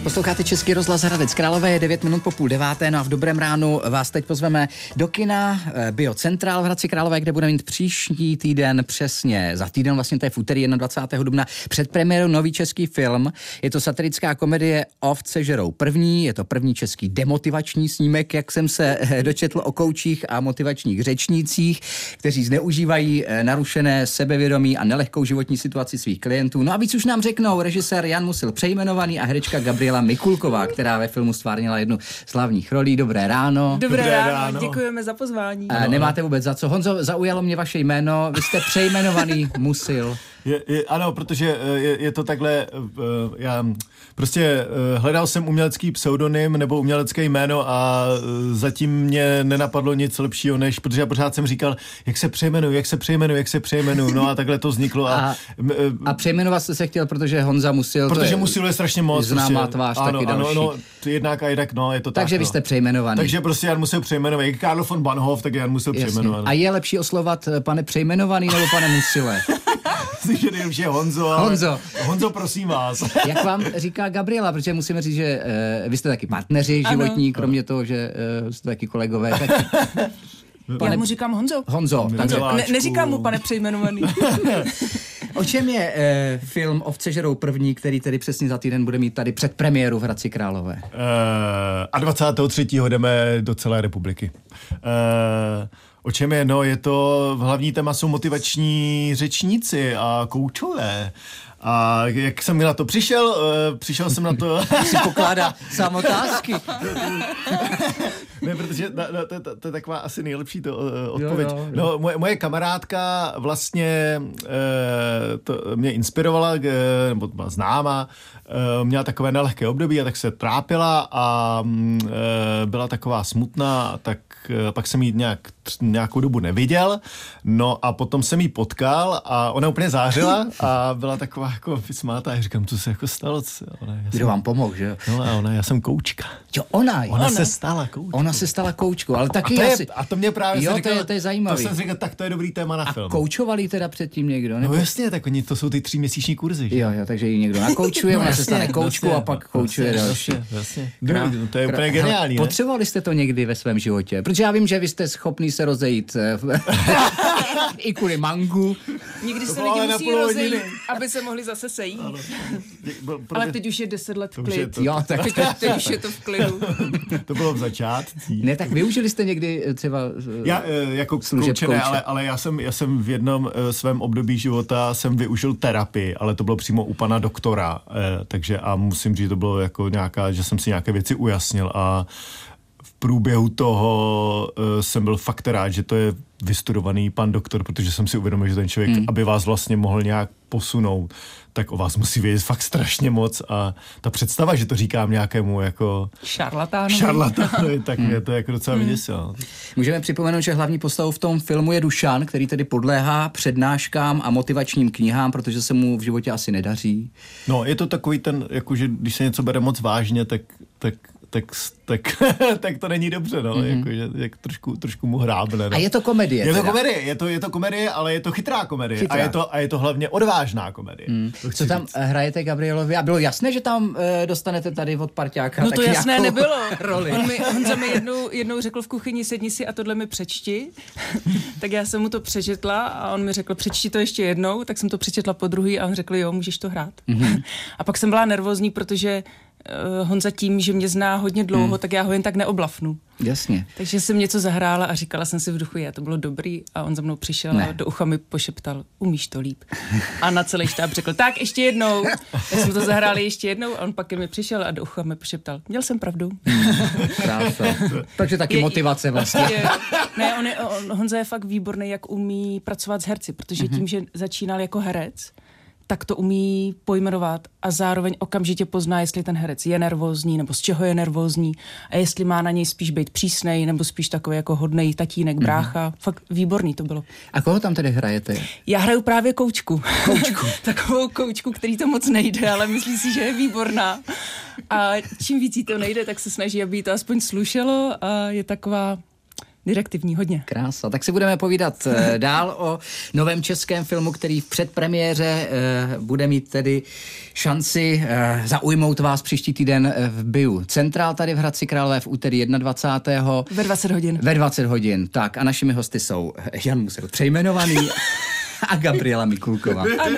Posloucháte Český rozhlas Hradec Králové, je 9 minut po 8:30, no a v dobrém ránu vás teď pozveme do kina Biocentral v Hradci Králové, kde budeme mít příští týden, přesně za týden, vlastně to je v úterý 21. dubna, před premiérou nový český film. Je to satirická komedie Ovce žerou první, je to první český demotivační snímek, jak jsem se dočetl o koučích a motivačních řečnících, kteří zneužívají narušené sebevědomí a nelehkou životní situaci svých klientů. No a víc už nám řeknou režisér Jan Musil přejmenovaný a herečka Gabriela Mikulková, která ve filmu stvárnila jednu z hlavních rolí. Dobré ráno. Dobré ráno, děkujeme za pozvání. Nemáte vůbec za co. Honzo, zaujalo mě vaše jméno, vy jste přejmenovaný Musil. Ano, protože je to takhle, já prostě hledal jsem umělecký pseudonym nebo umělecké jméno a zatím mě nenapadlo nic lepšího, než, protože já pořád jsem říkal, jak se přejmenuju, no a takhle to vzniklo. A přejmenovat jste se chtěl, protože Honza Musil, protože Musil je strašně moc. Známá tvář taky další. Ano, jednak a jednak, no, je to tak. Takže vy jste přejmenovaný. Takže prostě Jan Musil přejmenovaný, jak Karl von Bahnhof, tak Jan Musil přejmenovaný. A je lepší oslovat pane přejmenovaný nebo pane Musile? Že nejlepší je Honzo, ale Honzo, prosím vás. Jak vám říká Gabriela, protože musíme říct, že vy jste taky partneři životní, kromě toho, že jste taky kolegové. Tak... Já mu říkám Honzo. Honzo. Neříkám mu pane přejmenovaný. O čem je film Ovce žerou první, který tedy přesně za týden bude mít tady předpremiéru v Hradci Králové? A 23. jdeme do celé republiky. O čem je? No, je to, hlavní téma jsou motivační řečníci a koučové. A jak jsem na to přišel jsem na to... Si pokládá sám otázky. Ne, protože to je taková asi nejlepší odpověď. Jo. No, moje kamarádka vlastně to mě inspirovala, nebo byla známa, měla takové nelehké období a tak se trápila a byla taková smutná, tak pak jsem jí nějakou dobu neviděl, no a potom jsem jí potkal a ona úplně zářila a byla taková jako vysmátá a říkám, co se jako stalo? Kdo vám pomohl, že jo? No a já jsem koučka. Jo, ona se stala koučkou. Ona se stala koučkou, ale taky a to mě právě to je zajímavý. To jsem říkal, tak to je dobrý téma na film. A koučovali teda předtím někdo? Nebo? No jasně, tak oni to jsou ty 3měsíční kurzy. Že? Jo, takže ji někdo nakoučuje, ona se stane koučkou a pak koučuje další. Jasně. To je úplně geniální. Potřebovali jste to někdy ve svém životě? Protože já vím, že vy jste schopný se rozejít i kvůli mangu. Někdy se lidi musí rozejít, aby se mohli zase sejít. Ale teď už je 10 let v klid. Jo, tak teď už je to v klidu. To bylo v začátcích. Ne, tak využili jste někdy třeba já jako kouče ne, ale já jsem v jednom svém období života jsem využil terapii, ale to bylo přímo u pana doktora, takže a musím říct, to bylo jako že jsem si nějaké věci ujasnil a v průběhu toho jsem byl fakt rád, že to je vystudovaný pan doktor, protože jsem si uvědomil, že ten člověk, aby vás vlastně mohl nějak posunout, tak o vás musí vědět fakt strašně moc a ta představa, že to říkám nějakému jako šarlatánovi, tak mě to jako docela vyděsilo. Můžeme připomenout, že hlavní postavou v tom filmu je Dušan, který tedy podléhá přednáškám a motivačním knihám, protože se mu v životě asi nedaří. No, je to takový ten, jakože když se něco bere moc vážně, tak to není dobře, no, jakože jak trošku mu hrábne. No. A je to komedie. Je to komedie, ale je to chytrá komedie. A je to hlavně odvážná komedie. Co tam hrajete Gabrielovi? A bylo jasné, že tam dostanete tady od parťáka? No to jasné nebylo. Roli. Honza mi jednou řekl v kuchyni, sedni si a tohle mi přečti. Tak já jsem mu to přečetla a on mi řekl, přečti to ještě jednou, tak jsem to přečetla podruhý a on řekl, jo, můžeš to hrát. A pak jsem byla nervózní, protože Honza tím, že mě zná hodně dlouho, tak já ho jen tak neoblafnu. Jasně. Takže jsem něco zahrála a říkala jsem si v duchu, to bylo dobrý a on za mnou přišel a do ucha mi pošeptal, umíš to líp. A na celý štáb řekl, tak ještě jednou. Tak jsme to zahráli ještě jednou a on pak mi přišel a do ucha mi pošeptal, měl jsem pravdu. Krása. Takže taky motivace vlastně. Honza je fakt výborný, jak umí pracovat s herci, protože tím, že začínal jako herec, tak to umí pojmenovat a zároveň okamžitě pozná, jestli ten herec je nervózní nebo z čeho je nervózní a jestli má na něj spíš být přísnej nebo spíš takový jako hodnej tatínek, brácha. Fakt výborný to bylo. A koho tam tedy hrajete? Já hraju právě koučku. Takovou koučku, který to moc nejde, ale myslí si, že je výborná. A čím víc jí to nejde, tak se snaží, aby jí to aspoň slušelo a je taková direktivní hodně. Krása. Tak si budeme povídat dál o novém českém filmu, který v předpremiéře bude mít tedy šanci zaujmout vás příští týden v Biu Centrál tady v Hradci Králové v úterý 21. Ve 20 hodin. Ve 20 hodin. Tak a našimi hosty jsou Jan Musel, přejmenovaný, a Gabriela Mikulková. Ano.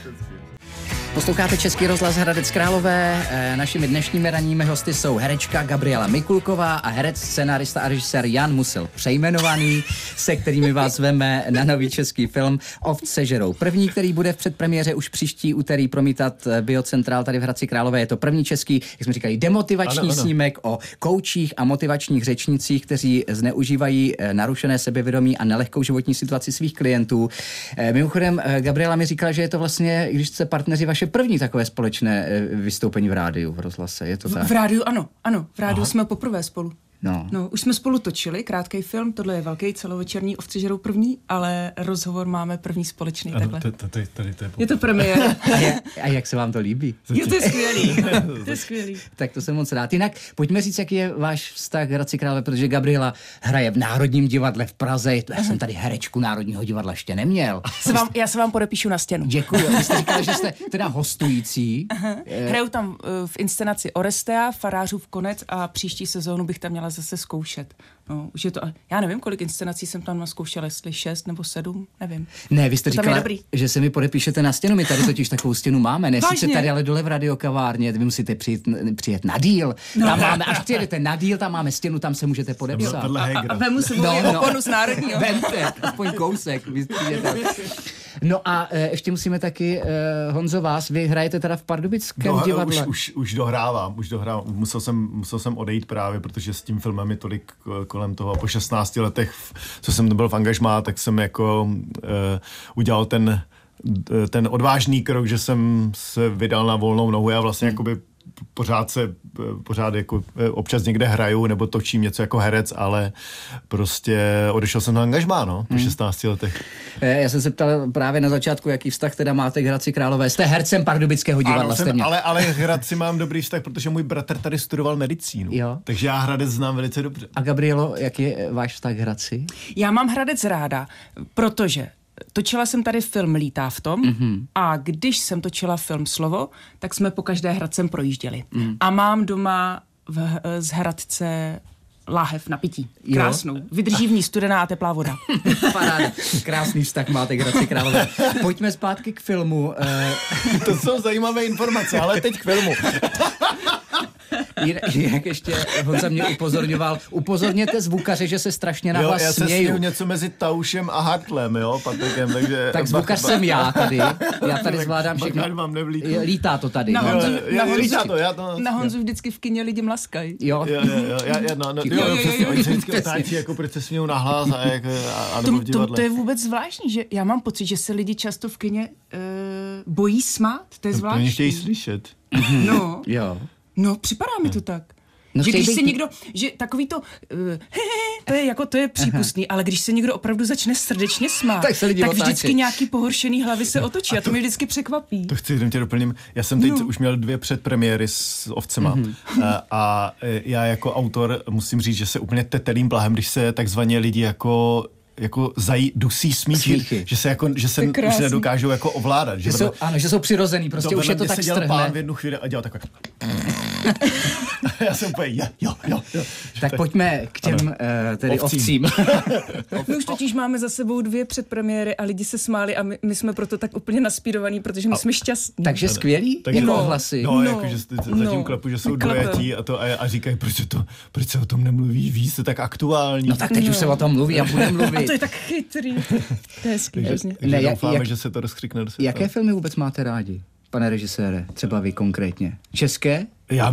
Posloucháte Český rozhlas Hradec Králové. Našimi dnešními ranními hosty jsou herečka Gabriela Mikulková a herec, scenárista a režisér Jan Musel, přejmenovaný, se kterými vás veme na nový český film Ovce žerou první, který bude v předpremiéře už příští úterý promítat Biocentrál tady v Hradci Králové. Je to první český, jak jsme říkali, demotivační snímek o koučích a motivačních řečnicích, kteří zneužívají narušené sebevědomí a nelehkou životní situaci svých klientů. Mimochodem, Gabriela mi říkala, že je to vlastně, když jste partneři, vaše první takové společné vystoupení v rádiu, v rozhlase, je to tak? V rádiu ano, v rádiu jsme poprvé spolu. No, už jsme spolu točili krátký film, tohle je velký celovečerní Ovce žerou první, ale rozhovor máme první společný takhle. Je to premiéra. A jak se vám to líbí? Jo, to je skvělý. To je skvělý. Tak to jsem moc rád. Jinak pojďme říct, jaký je váš vztah k Hradci Králové, protože Gabriela hraje v Národním divadle v Praze. Já jsem tady herečku Národního divadla ještě neměl. Já se vám podepíšu na stěnu. Děkuji. Vy jste říkala, že jste teda hostující. Hraju tam v inscenaci Orestea, Farářův konec a příští sezónu bych tam měla zase zkoušet. No, už je to, já nevím, kolik inscenací jsem tam naskoušela, jestli 6 nebo 7, nevím. Ne, vy jste říkala, že se mi podepíšete na stěnu, my tady totiž takovou stěnu máme, ne sice tady, ale dole v radiokavárně, vy musíte přijet na díl, tam máme, až přijedete na díl, tam máme stěnu, tam se můžete podepsat. A vemu se oponu z Národního. Vemte, aspoň kousek, vy přijdete. No a ještě musíme taky, Honzo, vás, vy hrajete teda v Pardubickém divadle. Už dohrávám, musel jsem odejít právě, protože s tím filmem je tolik kolem toho. Po 16 letech, co jsem byl v angažmá, tak jsem jako udělal ten odvážný krok, že jsem se vydal na volnou nohu. Já vlastně jakoby pořád jako občas někde hraju nebo točím něco jako herec, ale prostě odešel jsem na angažmá, no, po 16 letech. Já jsem se ptal právě na začátku, jaký vztah teda máte k Hradci Králové. Jste hercem Pardubického divadla, jste mě. Ale Hradci mám dobrý vztah, protože můj bratr tady studoval medicínu. Jo. Takže já Hradec znám velice dobře. A Gabrielo, jaký je váš vztah k Hradci? Já mám Hradec ráda, protože točila jsem tady film Lítá v tom a když jsem točila film Slovo, tak jsme po každé Hradcem projížděli. A mám doma z Hradce láhev na pití. Krásnou. Vydrží v ní studená a teplá voda. Paráda. Krásný vztah máte k Hradci Králové. Pojďme zpátky k filmu. To jsou zajímavé informace, ale teď k filmu. Jak ještě Honza mě upozorňoval. Upozorněte zvukaře, že se strašně na vás směju. Já se směju něco mezi Taušem a Hartlem, jo, Patrikem, takže... Tak zvukař jsem já tady. Já tady zvládám všechno. Vám lítá to tady. Na Honzu vždycky v kině lidi mlaskají. Jo. Přesně, oni se vždycky otáčí, jako proč se smějou nahlas a nebo v divadle. To je vůbec zvláštní, že já mám pocit, že se lidi často v kině bojí smát, to je zvláštní. To mě chtějí slyšet. No. Jo. No, připadá mi to tak. No, že když se někdo, že takový to, to je přípustný, ale když se někdo opravdu začne srdečně smát, tak vždycky nějaký pohoršený hlavy se otočí a to mě vždycky překvapí. To chci, jenom tě doplním. Já jsem teď už měl 2 předpremiéry s Ovcema a já jako autor musím říct, že se úplně tetelím blahem, když se takzvaně lidi jako dusí smíchy, že se už nedokážou jako ovládat. Že jsou přirozený, prostě už je to tak strhne. Pán v jednu chvíli a dělal takové. Já jsem úplně, jo. Tak pojďme k těm tedy ovcím. My už totiž máme za sebou 2 předpremiéry a lidi se smáli a my jsme proto tak úplně naspídovaní, protože my jsme šťastní. Takže skvělí? Jako ohlasy. Jakože zatím klepu, že jsou dojatí a říkají, proč se o tom nemluví víc, to tak aktuální. No tak teď už se o tom mluví a bude mluvit. A to je tak chytrý. To je skvělý. Doufáme, že se to rozkřikne do světa. Jaké filmy vůbec máte rádi, pane režisére? Třeba vy konkrétně. České?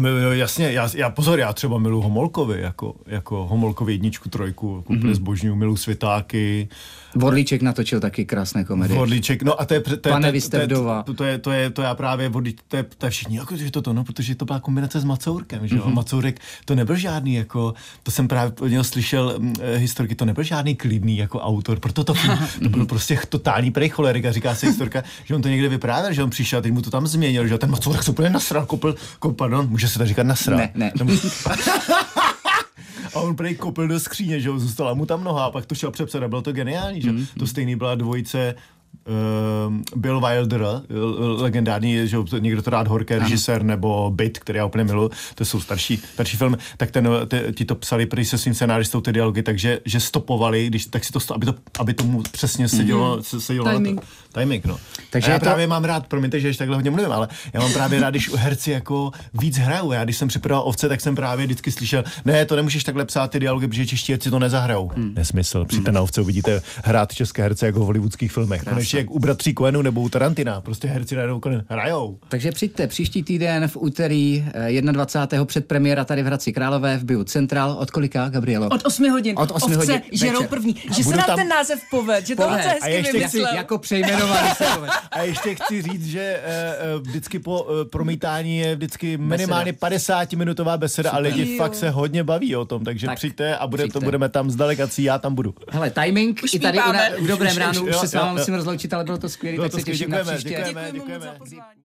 Já třeba miluji Homolkovi, jako Homolkovi 1, 3, úplně zbožňuju, miluji Světáky. Vorlíček natočil taky krásné komedie. Vorlíček, no a to je Pane, vy jste vdova. To já právě, to je všichni, jako, že to, protože to byla kombinace s Macourkem, že jo? Macourek, to nebyl žádný, jako, to jsem právě od něho slyšel historky, to nebyl žádný klidný jako autor, proto to byl prostě totální prej cholerik a říká se historka, že on to někde vyprávěl, že on přišel a teď mu to tam změnil, že ten Macourek se úplně nasral, pardon, může se to říkat nasral? Ne. A on prej kopil do skříně, že jo, zůstala mu tam noha, a pak to šel přepsat a bylo to geniální, že to stejný byla dvojice Bill Wilder, legendární, že někdo to rád horké, režisér, nebo Bit, který já úplně miluji, to jsou starší filmy, tak ti to psali prý se svým scenáristou ty dialogy, takže že stopovali, tak si to aby tomu přesně sedělo timing, no. Takže já právě mám rád, promiňte, že takhle hodně mluvím, ale já mám právě rád, když herci jako víc hrajou. Já když jsem připravoval Ovce, tak jsem právě vždycky slyšel, ne, to nemůžeš takhle psát ty dialogy, protože čeští herci to nezahrajou. Nesmysl. Přijďte na Ovce, uvidíte hrát české herce jako v hollywoodských filmech. Konečně jak u bratří Coenů nebo u Tarantina, prostě herci najednou hrajou. Takže přijďte příští týden v úterý 21. předpremiéra tady v Hradci Králové v Bio Central. Od kolika, Gabrielo? Od 8 hodin. Od 8 Ovce hodin žerou první. Že se nám ten název poved, že to moc hezky vymyslel. Jako přejmenovaný se poved. A ještě chci říct, že vždycky po promítání je vždycky minimálně 50-minutová beseda a lidi fakt se hodně baví o tom, takže přijďte a budeme tam s delegací, já tam budu. Hele, timing už i tady v Dobrém ránu už se s vámi musím rozloučit, ale bylo to skvělé, tak se těším na příště. Děkujeme za pozvání.